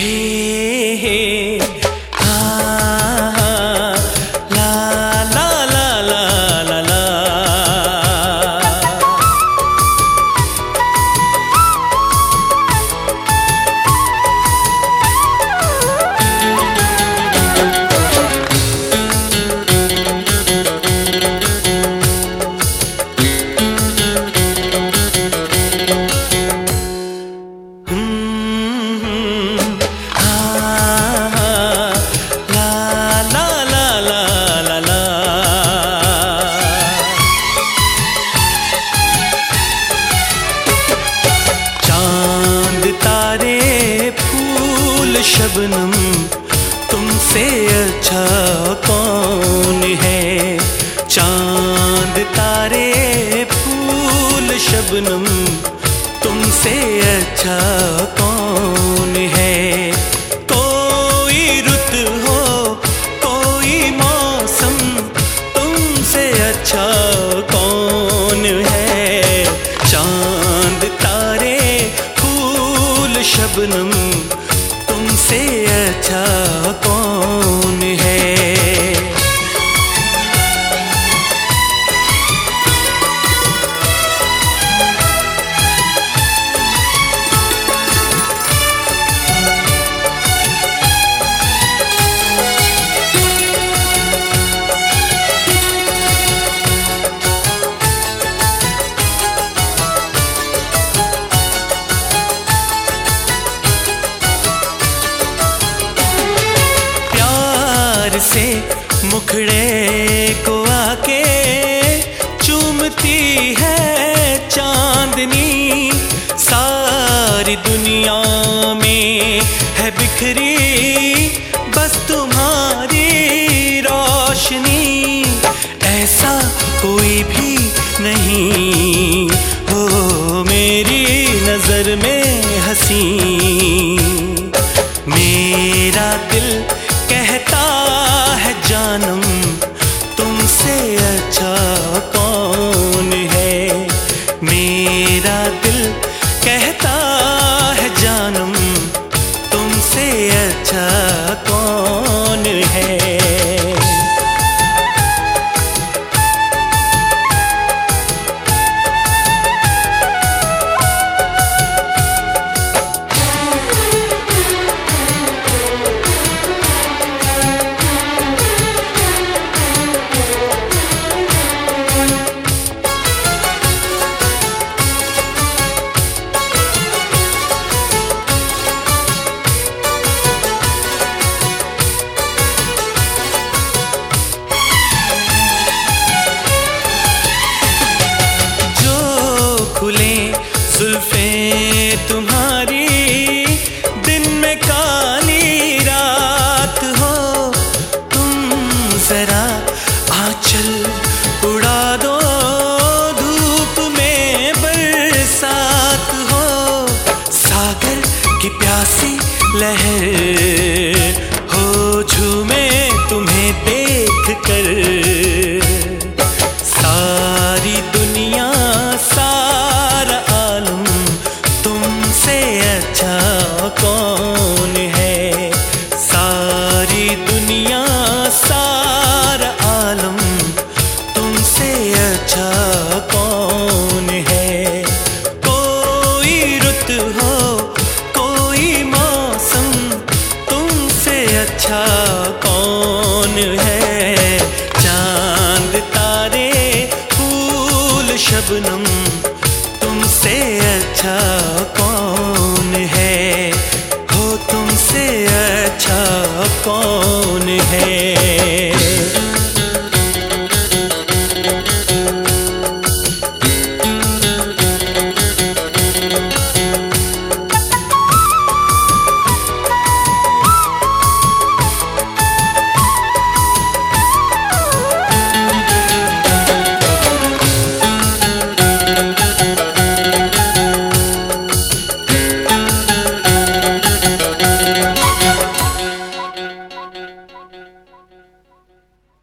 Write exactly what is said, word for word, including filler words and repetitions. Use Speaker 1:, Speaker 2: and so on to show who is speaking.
Speaker 1: हे हा ला ला ला ला ला ला।
Speaker 2: शबनम तुमसे अच्छा कौन है, चांद तारे फूल शबनम तुमसे अच्छा कौन है। कोई रुत हो कोई मौसम तुमसे अच्छा कौन है, चांद तारे फूल शबनम तुमसे अच्छा कौन है। से मुखड़े को आके चूमती है चांदनी, सारी दुनिया में है बिखरी बस तुम्हारी रोशनी। ऐसा कोई भी नहीं हो मेरी नजर में हंसी, मेरा दिल कहता है जानम तुमसे अच्छा कौन है, मेरा दिल कहता है जानम तुमसे अच्छा कौन है। जुल्फें तुम्हारी दिन में काली रात हो, तुम जरा आंचल उड़ा दो धूप में बरसात हो। सागर की प्यासी लहर हो झूमे तुम्हें देख कर, सारी दुनिया सारा आलम तुमसे अच्छा कौन है, सारी दुनिया सारा आलम तुमसे अच्छा कौन है। कोई रुत हो कोई मौसम तुमसे अच्छा